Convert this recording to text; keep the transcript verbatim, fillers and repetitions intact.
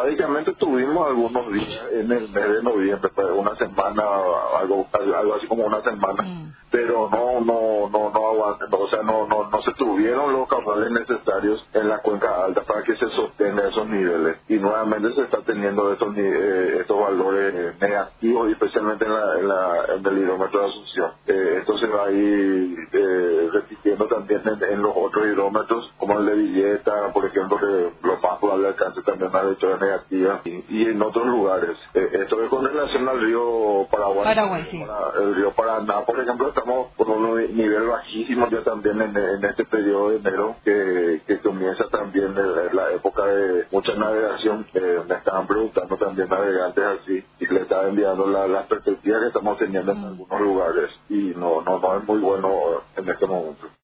esporádicamente tuvimos algunos días en el mes de noviembre, pues una semana, algo, algo así como una semana, Mm. pero no, no, no, no aguante, no, o sea, no, no, no se tuvieron los caudales necesarios en la cuenca alta para que se sostengan esos niveles. Y nuevamente se está teniendo estos, ni- eh, estos valores eh, negativos, especialmente en, la, en, la, en el hidrómetro de Asunción. Eh, esto se va a ir eh, repitiendo también en, en los otros hidrómetros, como el de Villeta, por ejemplo, que lo más probable alcance también una lectura negativa, y, y en otros lugares. Eh, esto es con relación al río Paraguay. Paraguay, sí. Para el río Paraná, por ejemplo, estamos con un ni- nivel bajísimo ya también en, en este periodo de enero, que, que comienza también eh, la época de mucha navegación. Eh, me estaban preguntando también navegantes así, y le estaba enviando la, las perspectivas que estamos teniendo en Mm. algunos lugares, y no, no, no es muy bueno en este momento.